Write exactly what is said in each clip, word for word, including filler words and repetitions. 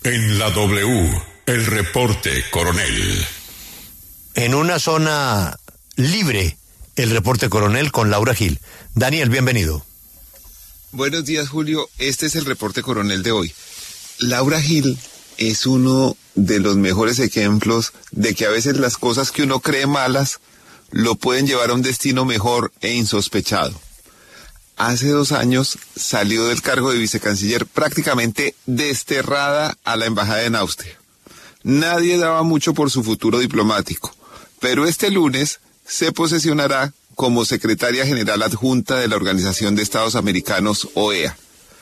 En la W, el reporte coronel. En una zona libre, el reporte coronel con Laura Gil. Daniel, bienvenido. Buenos días, Julio. Este es el reporte coronel de hoy. Laura Gil es uno de los mejores ejemplos de que a veces las cosas que uno cree malas lo pueden llevar a un destino mejor e insospechado. Hace dos años salió del cargo de vicecanciller prácticamente desterrada a la embajada en Austria. Nadie daba mucho por su futuro diplomático, pero este lunes se posesionará como secretaria general adjunta de la Organización de Estados Americanos, O E A.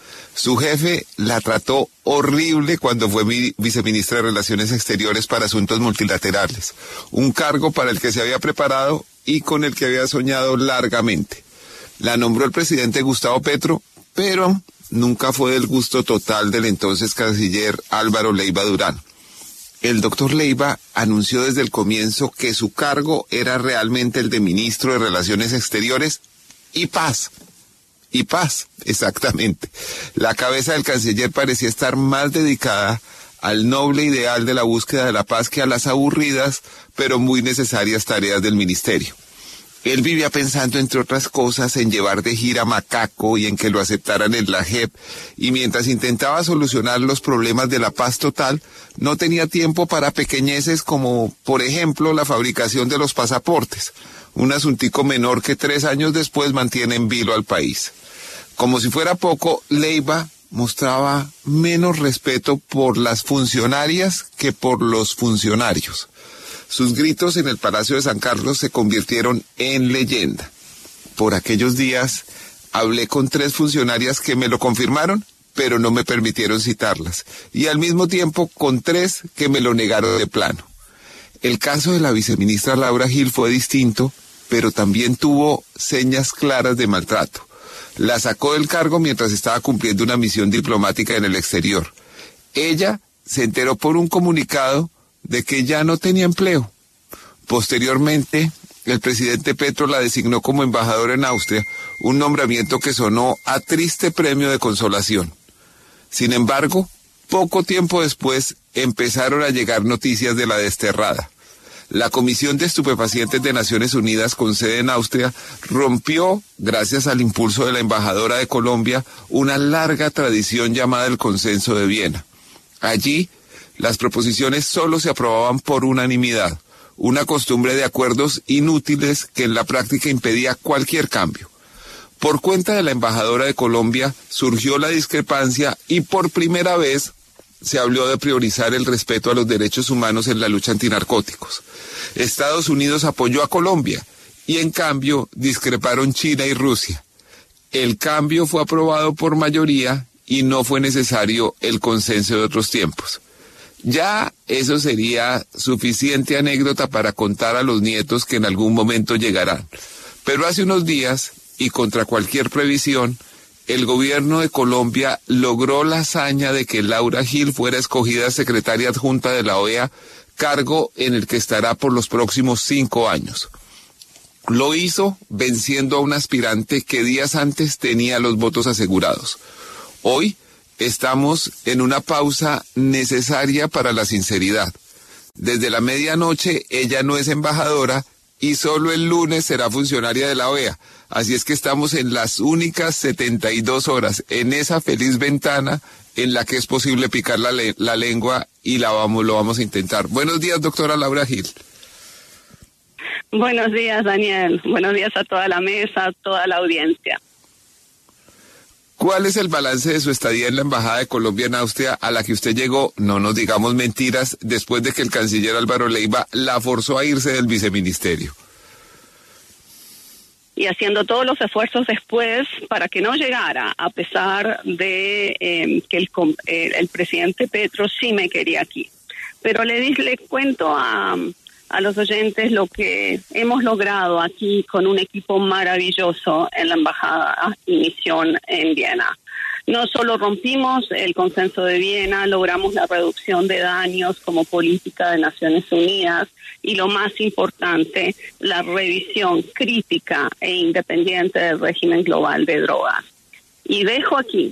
Su jefe la trató horrible cuando fue mi viceministra de Relaciones Exteriores para Asuntos Multilaterales, un cargo para el que se había preparado y con el que había soñado largamente. La nombró el presidente Gustavo Petro, pero nunca fue del gusto total del entonces canciller Álvaro Leiva Durán. El doctor Leiva anunció desde el comienzo que su cargo era realmente el de ministro de Relaciones Exteriores y paz. Y paz, exactamente. La cabeza del canciller parecía estar más dedicada al noble ideal de la búsqueda de la paz que a las aburridas, pero muy necesarias tareas del ministerio. Él vivía pensando, entre otras cosas, en llevar de gira a Macaco y en que lo aceptaran en la J E P, y mientras intentaba solucionar los problemas de la paz total, no tenía tiempo para pequeñeces como, por ejemplo, la fabricación de los pasaportes, un asuntico menor que tres años después mantiene en vilo al país. Como si fuera poco, Leiva mostraba menos respeto por las funcionarias que por los funcionarios. Sus gritos en el Palacio de San Carlos se convirtieron en leyenda. Por aquellos días hablé con tres funcionarias que me lo confirmaron, pero no me permitieron citarlas, y al mismo tiempo con tres que me lo negaron de plano. El caso de la viceministra Laura Gil fue distinto, pero también tuvo señas claras de maltrato. La sacó del cargo mientras estaba cumpliendo una misión diplomática en el exterior. Ella se enteró por un comunicado de que ya no tenía empleo. Posteriormente, el presidente Petro la designó como embajadora en Austria, un nombramiento que sonó a triste premio de consolación. Sin embargo, poco tiempo después empezaron a llegar noticias de la desterrada. La Comisión de Estupefacientes de Naciones Unidas, con sede en Austria, rompió, gracias al impulso de la embajadora de Colombia, una larga tradición llamada el Consenso de Viena. Allí, las proposiciones solo se aprobaban por unanimidad, una costumbre de acuerdos inútiles que en la práctica impedía cualquier cambio. Por cuenta de la embajadora de Colombia surgió la discrepancia y por primera vez se habló de priorizar el respeto a los derechos humanos en la lucha antinarcóticos. Estados Unidos apoyó a Colombia y en cambio discreparon China y Rusia. El cambio fue aprobado por mayoría y no fue necesario el consenso de otros tiempos. Ya eso sería suficiente anécdota para contar a los nietos que en algún momento llegarán. Pero hace unos días, y contra cualquier previsión, el gobierno de Colombia logró la hazaña de que Laura Gil fuera escogida secretaria adjunta de la O E A, cargo en el que estará por los próximos cinco años. Lo hizo venciendo a un aspirante que días antes tenía los votos asegurados. Hoy estamos en una pausa necesaria para la sinceridad. Desde la medianoche ella no es embajadora y solo el lunes será funcionaria de la O E A. Así es que estamos en las únicas setenta y dos horas, en esa feliz ventana en la que es posible picar la, le- la lengua y la vamos, lo vamos a intentar. Buenos días, doctora Laura Gil. Buenos días, Daniel. Buenos días a toda la mesa, a toda la audiencia. ¿Cuál es el balance de su estadía en la Embajada de Colombia en Austria, a la que usted llegó, no nos digamos mentiras, después de que el canciller Álvaro Leiva la forzó a irse del viceministerio? Y haciendo todos los esfuerzos después para que no llegara, a pesar de eh, que el, eh, el presidente Petro sí me quería aquí. Pero le, le cuento a, a los oyentes lo que hemos logrado aquí con un equipo maravilloso en la Embajada y Misión en Viena. No solo rompimos el consenso de Viena, logramos la reducción de daños como política de Naciones Unidas y, lo más importante, la revisión crítica e independiente del régimen global de drogas. Y dejo aquí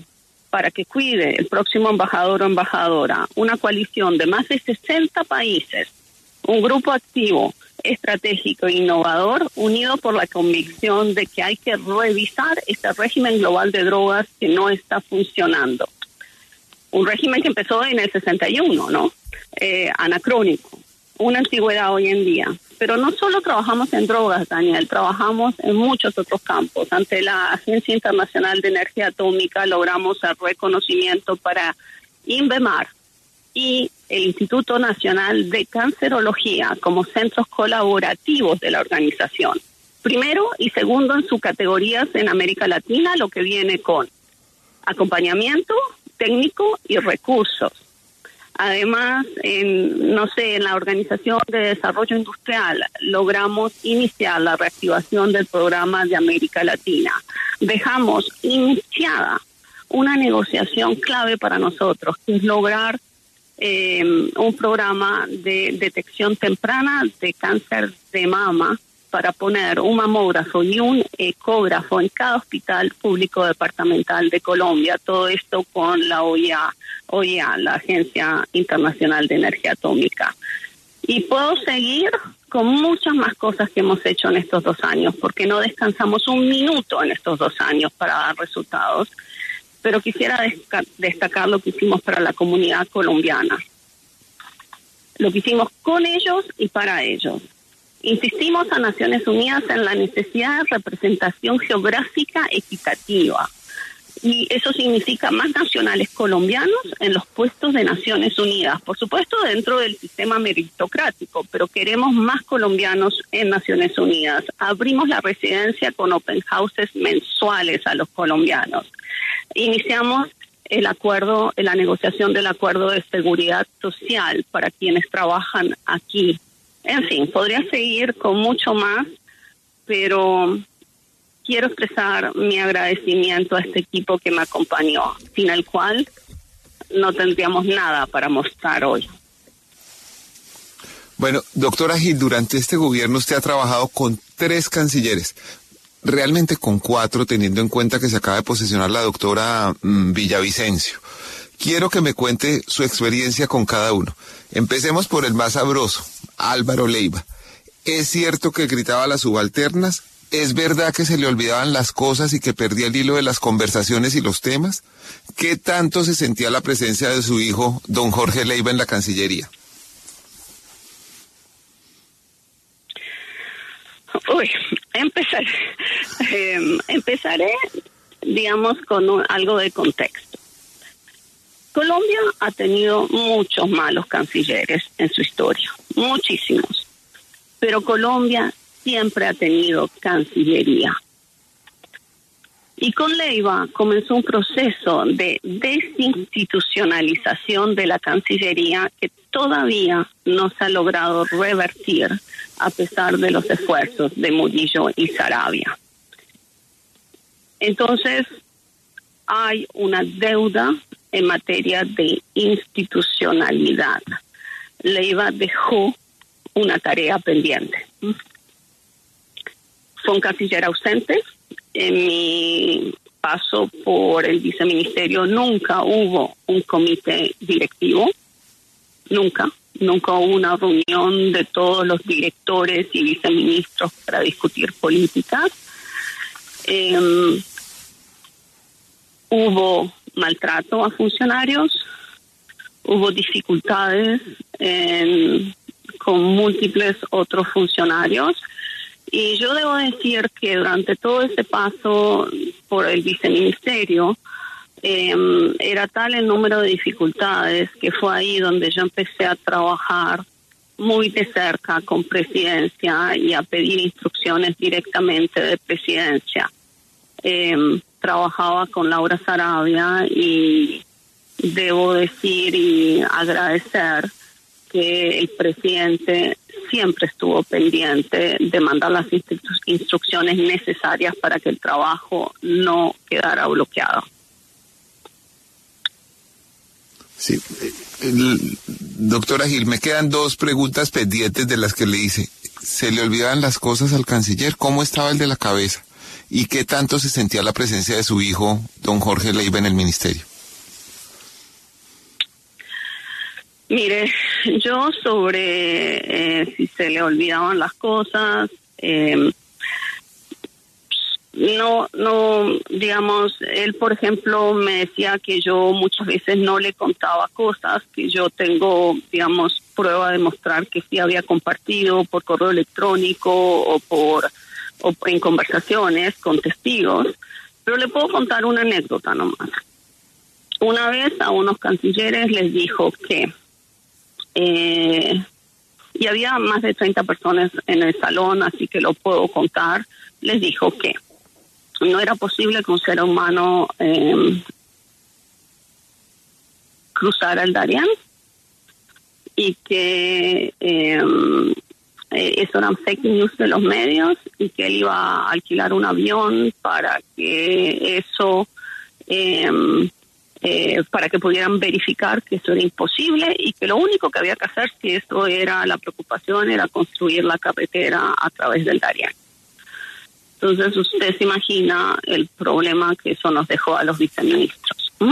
para que cuide el próximo embajador o embajadora una coalición de más de sesenta países, un grupo activo, estratégico e innovador, unido por la convicción de que hay que revisar este régimen global de drogas que no está funcionando. Un régimen que empezó en el sesenta y uno, ¿no? Eh, anacrónico, una antigüedad hoy en día. Pero no solo trabajamos en drogas, Daniel, trabajamos en muchos otros campos. Ante la Agencia Internacional de Energía Atómica logramos el reconocimiento para INVEMAR y el Instituto Nacional de Cancerología como centros colaborativos de la organización. Primero y segundo en sus categorías en América Latina, lo que viene con acompañamiento técnico y recursos. Además, en, no sé, en la Organización de Desarrollo Industrial logramos iniciar la reactivación del programa de América Latina. Dejamos iniciada una negociación clave para nosotros, que es lograr eh, un programa de detección temprana de cáncer de mama para poner un mamógrafo y un ecógrafo en cada hospital público departamental de Colombia. Todo esto con la O I A, O I A, la Agencia Internacional de Energía Atómica. Y puedo seguir con muchas más cosas que hemos hecho en estos dos años, porque no descansamos un minuto en estos dos años para dar resultados. Pero quisiera desca- destacar lo que hicimos para la comunidad colombiana. Lo que hicimos con ellos y para ellos. Insistimos a Naciones Unidas en la necesidad de representación geográfica equitativa. Y eso significa más nacionales colombianos en los puestos de Naciones Unidas. Por supuesto, dentro del sistema meritocrático, pero queremos más colombianos en Naciones Unidas. Abrimos la residencia con open houses mensuales a los colombianos. Iniciamos el acuerdo, la negociación del acuerdo de seguridad social para quienes trabajan aquí. En fin, podría seguir con mucho más, pero quiero expresar mi agradecimiento a este equipo que me acompañó, sin el cual no tendríamos nada para mostrar hoy. Bueno, doctora Gil, durante este gobierno usted ha trabajado con tres cancilleres, realmente con cuatro, teniendo en cuenta que se acaba de posesionar la doctora mmm, Villavicencio. Quiero que me cuente su experiencia con cada uno. Empecemos por el más sabroso, Álvaro Leiva. ¿Es cierto que gritaba a las subalternas? ¿Es verdad que se le olvidaban las cosas y que perdía el hilo de las conversaciones y los temas? ¿Qué tanto se sentía la presencia de su hijo, don Jorge Leiva, en la Cancillería? Uy, empezaré, eh, empezaré, digamos, con un, algo de contexto. Colombia ha tenido muchos malos cancilleres en su historia, muchísimos, pero Colombia siempre ha tenido Cancillería. Y con Leiva comenzó un proceso de desinstitucionalización de la Cancillería que todavía no se ha logrado revertir a pesar de los esfuerzos de Murillo y Saravia. Entonces, hay una deuda en materia de institucionalidad. Leiva dejó una tarea pendiente. Fue un canciller ausente. En mi paso por el viceministerio nunca hubo un comité directivo, nunca, nunca hubo una reunión de todos los directores y viceministros para discutir políticas. Eh, hubo maltrato a funcionarios, hubo dificultades en, con múltiples otros funcionarios. Y yo debo decir que durante todo ese paso por el viceministerio, eh, era tal el número de dificultades que fue ahí donde yo empecé a trabajar muy de cerca con Presidencia y a pedir instrucciones directamente de Presidencia. Eh, trabajaba con Laura Saravia y debo decir y agradecer que el presidente siempre estuvo pendiente de mandar las instru- instrucciones necesarias para que el trabajo no quedara bloqueado. Sí, el, doctora Gil, me quedan dos preguntas pendientes de las que le hice. ¿Se le olvidaban las cosas al canciller? ¿Cómo estaba el de la cabeza? ¿Y qué tanto se sentía la presencia de su hijo, don Jorge Leiva, en el ministerio? Mire, yo sobre eh, si se le olvidaban las cosas, eh, no, no, digamos, él, por ejemplo, me decía que yo muchas veces no le contaba cosas, que yo tengo, digamos, prueba de mostrar que sí había compartido por correo electrónico o por o en conversaciones con testigos, pero le puedo contar una anécdota nomás. Una vez a unos cancilleres les dijo que, eh, y había más de treinta personas en el salón, así que lo puedo contar, les dijo que no era posible que un ser humano eh, cruzara el Darién y que eh, eso eran fake news de los medios y que él iba a alquilar un avión para que eso, eh, eh, para que pudieran verificar que eso era imposible y que lo único que había que hacer, si esto era la preocupación, era construir la carretera a través del Darién. Entonces usted se imagina el problema que eso nos dejó a los viceministros. ¿Mm?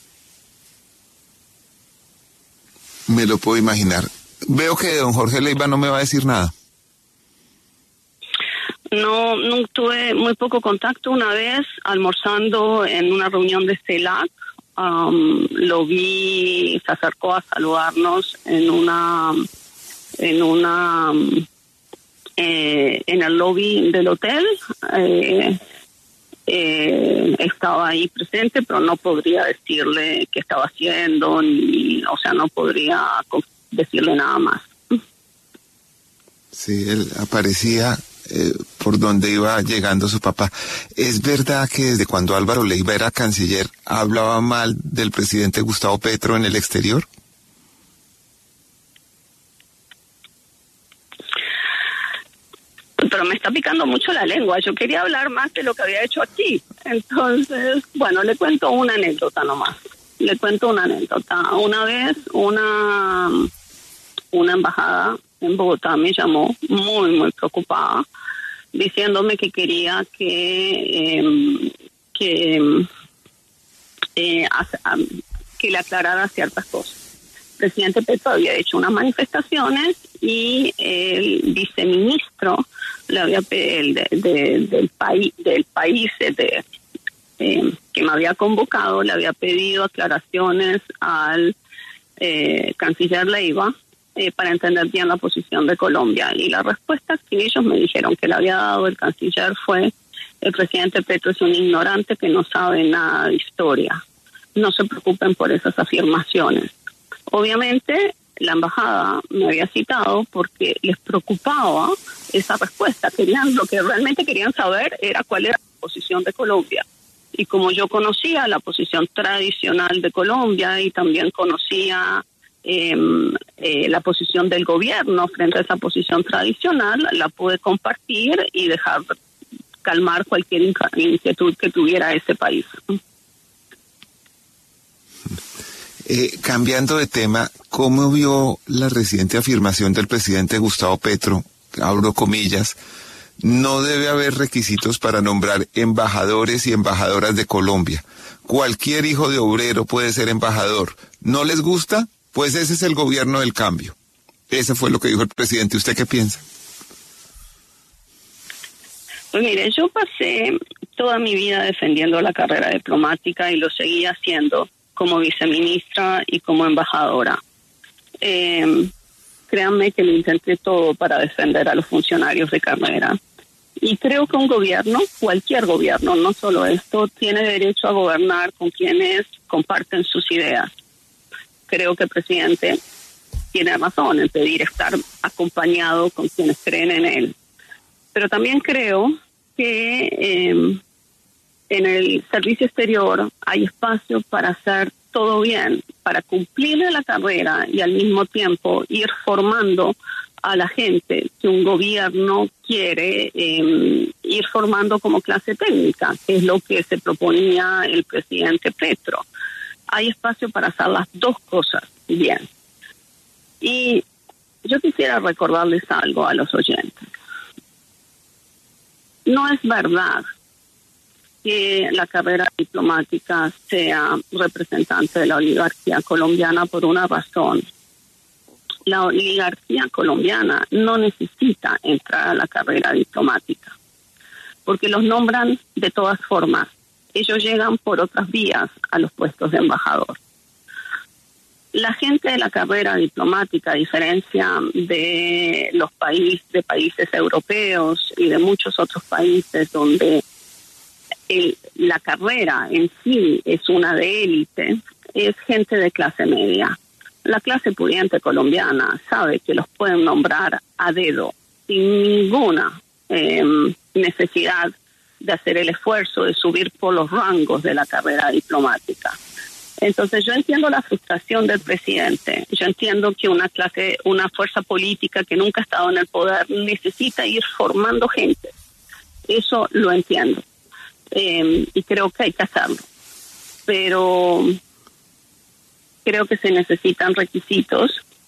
Me lo puedo imaginar. Veo que don Jorge Leiva no me va a decir nada. No, no tuve muy poco contacto. Una vez almorzando en una reunión de CELAC, um, lo vi, se acercó a saludarnos en una, en una, eh, en el lobby del hotel. Eh, eh, estaba ahí presente, pero no podría decirle qué estaba haciendo, ni, o sea, no podría decirle nada más. Sí, él aparecía eh, por donde iba llegando su papá. ¿Es verdad que desde cuando Álvaro Leiva era canciller hablaba mal del presidente Gustavo Petro en el exterior? Pero me está picando mucho la lengua. Yo quería hablar más de lo que había hecho aquí. Entonces, bueno, le cuento una anécdota nomás. Le cuento una anécdota. Una vez, una, una embajada en Bogotá me llamó muy, muy preocupada, diciéndome que quería que, eh, que, eh, que le aclarara ciertas cosas. El presidente Petro había hecho unas manifestaciones y el viceministro le había el de, de, del país del país de, eh, que me había convocado, le había pedido aclaraciones al eh, canciller Leiva eh, para entender bien la posición de Colombia, y la respuesta que ellos me dijeron que le había dado el canciller fue: el presidente Petro es un ignorante que no sabe nada de historia, no se preocupen por esas afirmaciones. Obviamente la embajada me había citado porque les preocupaba esa respuesta. Querían, lo que realmente querían saber era cuál era la posición de Colombia. Y como yo conocía la posición tradicional de Colombia y también conocía eh, eh, la posición del gobierno frente a esa posición tradicional, la pude compartir y dejar calmar cualquier inquietud que tuviera ese país. Eh, cambiando de tema, ¿cómo vio la reciente afirmación del presidente Gustavo Petro? Abro comillas: no debe haber requisitos para nombrar embajadores y embajadoras de Colombia. Cualquier hijo de obrero puede ser embajador. ¿No les gusta? Pues ese es el gobierno del cambio. Ese fue lo que dijo el presidente. ¿Usted qué piensa? Pues mire, yo pasé toda mi vida defendiendo la carrera diplomática y lo seguí haciendo como viceministra y como embajadora. Eh, créanme que lo intenté todo para defender a los funcionarios de carrera. Y creo que un gobierno, cualquier gobierno, no solo esto, tiene derecho a gobernar con quienes comparten sus ideas. Creo que el presidente tiene razón en pedir estar acompañado con quienes creen en él. Pero también creo que eh, en el servicio exterior hay espacio para hacer todo bien, para cumplir la carrera y al mismo tiempo ir formando a la gente que un gobierno quiere eh, ir formando como clase técnica, que es lo que se proponía el presidente Petro. Hay espacio para hacer las dos cosas bien. Y yo quisiera recordarles algo a los oyentes. No es verdad que la carrera diplomática sea representante de la oligarquía colombiana por una razón. la oligarquía colombiana no necesita entrar a la carrera diplomática, porque los nombran de todas formas. Ellos llegan por otras vías a los puestos de embajador. La gente de la carrera diplomática, a diferencia de los países, de países europeos y de muchos otros países donde el, la carrera en sí es una de élite, es gente de clase media. La clase pudiente colombiana sabe que los pueden nombrar a dedo, sin ninguna eh, necesidad de hacer el esfuerzo de subir por los rangos de la carrera diplomática. Entonces yo entiendo la frustración del presidente, yo entiendo que una clase, una fuerza política que nunca ha estado en el poder necesita ir formando gente, eso lo entiendo, eh, y creo que hay que hacerlo, pero creo que se necesitan requisitos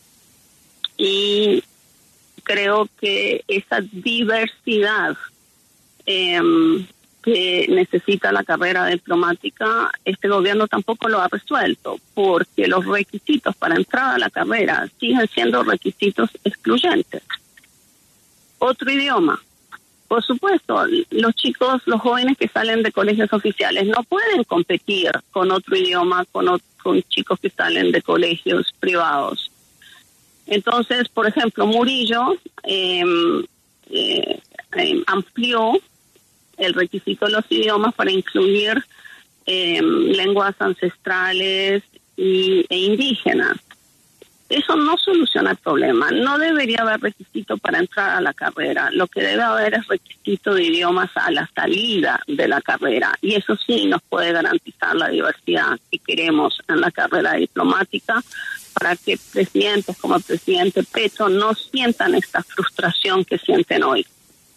y creo que esa diversidad eh, que necesita la carrera diplomática, este gobierno tampoco lo ha resuelto, porque los requisitos para entrar a la carrera siguen siendo requisitos excluyentes. Otro idioma. Por supuesto, los chicos, los jóvenes que salen de colegios oficiales no pueden competir con otro idioma, con, o- con chicos que salen de colegios privados. Entonces, por ejemplo, Murillo eh, eh, eh, amplió el requisito de los idiomas para incluir eh, lenguas ancestrales y, e indígenas. Eso no soluciona el problema. No debería haber requisito para entrar a la carrera. Lo que debe haber es requisito de idiomas a la salida de la carrera. Y eso sí nos puede garantizar la diversidad que queremos en la carrera diplomática, para que presidentes como el presidente Petro no sientan esta frustración que sienten hoy.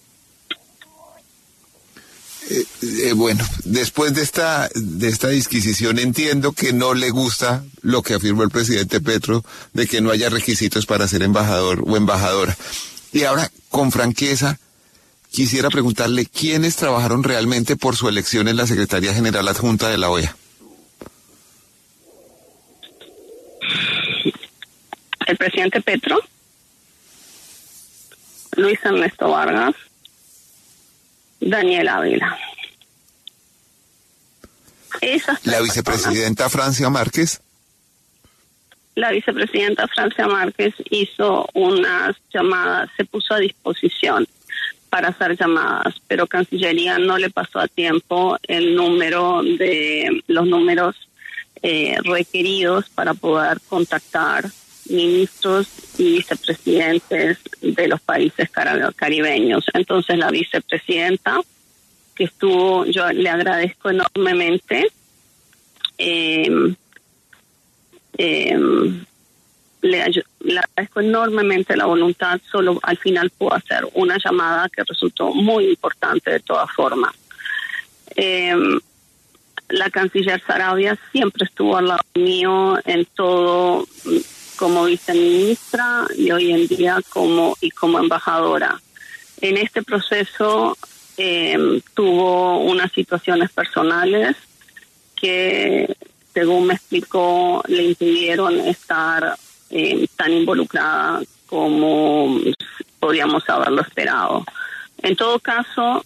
Eh, eh, bueno, después de esta de esta disquisición entiendo que no le gusta lo que afirmó el presidente Petro de que no haya requisitos para ser embajador o embajadora. Y ahora, con franqueza, quisiera preguntarle quiénes trabajaron realmente por su elección en la Secretaría General Adjunta de la O E A. El presidente Petro, Luis Ernesto Vargas, Daniel Ávila. Esas La tres vicepresidenta personas. Francia Márquez. La vicepresidenta Francia Márquez hizo unas llamadas, se puso a disposición para hacer llamadas, pero Cancillería no le pasó a tiempo el número de los números eh, requeridos para poder contactar ministros y vicepresidentes de los países cara- caribeños. Entonces la vicepresidenta, que estuvo, yo le agradezco enormemente, eh, eh, le, ayu- le agradezco enormemente la voluntad, solo al final pudo hacer una llamada que resultó muy importante de todas formas. Eh, la canciller Sarabia siempre estuvo al lado mío en todo, como viceministra y hoy en día como y como embajadora. En este proceso eh, tuvo unas situaciones personales que, según me explicó, le impidieron estar eh, tan involucrada como podíamos haberlo esperado. En todo caso,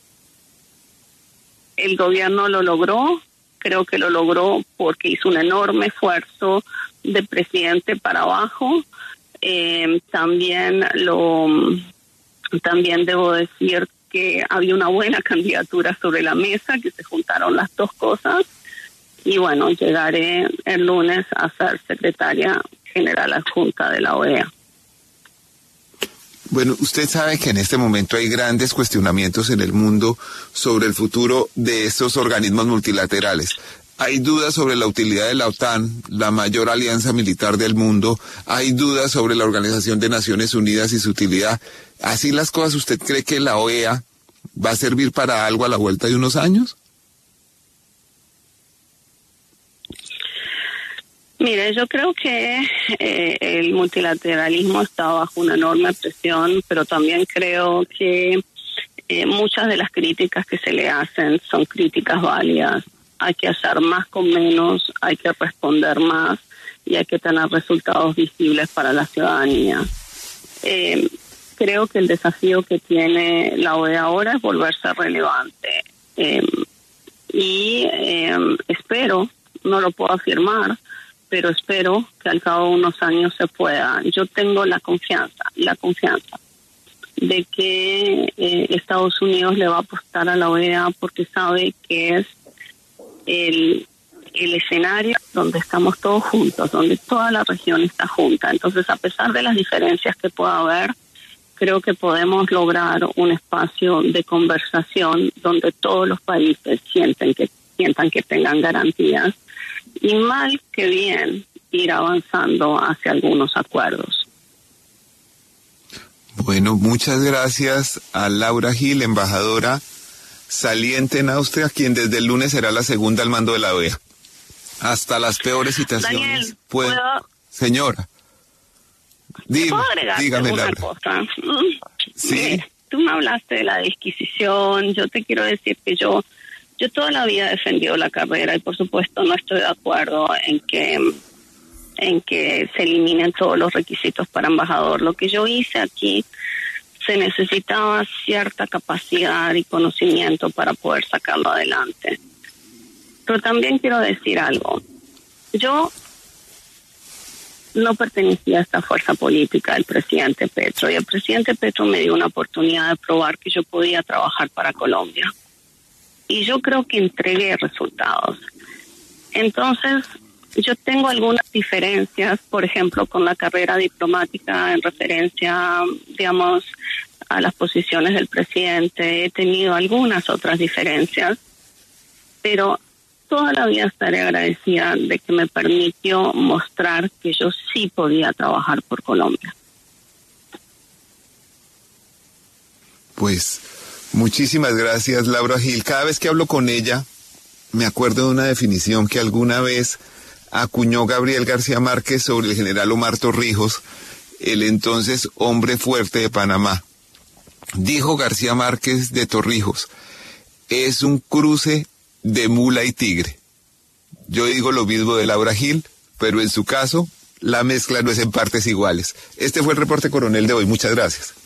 el gobierno lo logró. Creo que lo logró porque hizo un enorme esfuerzo de presidente para abajo. Eh, también lo también debo decir que había una buena candidatura sobre la mesa, que se juntaron las dos cosas. Y bueno, llegaré el lunes a ser secretaria general adjunta de la O E A. Bueno, usted sabe que en este momento hay grandes cuestionamientos en el mundo sobre el futuro de estos organismos multilaterales. Hay dudas sobre la utilidad de la OTAN, la mayor alianza militar del mundo. Hay dudas sobre la Organización de Naciones Unidas y su utilidad. Así las cosas, ¿usted cree que la O E A va a servir para algo a la vuelta de unos años? Mire, yo creo que eh, el multilateralismo está bajo una enorme presión, pero también creo que eh, muchas de las críticas que se le hacen son críticas válidas. Hay que hacer más con menos, hay que responder más y hay que tener resultados visibles para la ciudadanía. Eh, creo que el desafío que tiene la O E A ahora es volverse relevante. Eh, y eh, espero, no lo puedo afirmar, pero espero que al cabo de unos años se pueda. Yo tengo la confianza, la confianza de que eh, Estados Unidos le va a apostar a la O E A porque sabe que es el, el escenario donde estamos todos juntos, donde toda la región está junta. Entonces, a pesar de las diferencias que pueda haber, creo que podemos lograr un espacio de conversación donde todos los países sienten que, sientan que tengan garantías y mal que bien ir avanzando hacia algunos acuerdos. Bueno, muchas gracias a Laura Gil, embajadora saliente en Austria, quien desde el lunes será la segunda al mando de la O E A. Hasta las peores situaciones. Daniel, pueden... ¿puedo... Señora, dime, ¿puedo agregarte dígame, una Laura. cosa? Sí. Mira, tú me hablaste de la disquisición, yo te quiero decir que yo, yo toda la vida he defendido la carrera y por supuesto no estoy de acuerdo en que... en que se eliminen todos los requisitos para embajador. Lo que yo hice aquí, se necesitaba cierta capacidad y conocimiento para poder sacarlo adelante. Pero también quiero decir algo. Yo no pertenecía a esta fuerza política del presidente Petro, y el presidente Petro me dio una oportunidad de probar que yo podía trabajar para Colombia. Y yo creo que entregué resultados. Entonces, yo tengo algunas diferencias, por ejemplo, con la carrera diplomática en referencia, digamos, a las posiciones del presidente. He tenido algunas otras diferencias, pero toda la vida estaré agradecida de que me permitió mostrar que yo sí podía trabajar por Colombia. Pues, muchísimas gracias, Laura Gil. Cada vez que hablo con ella, me acuerdo de una definición que alguna vez acuñó Gabriel García Márquez sobre el general Omar Torrijos, el entonces hombre fuerte de Panamá. Dijo García Márquez de Torrijos: es un cruce de mula y tigre. Yo digo lo mismo de Laura Gil, pero en su caso, la mezcla no es en partes iguales. Este fue el reporte coronel de hoy. Muchas gracias.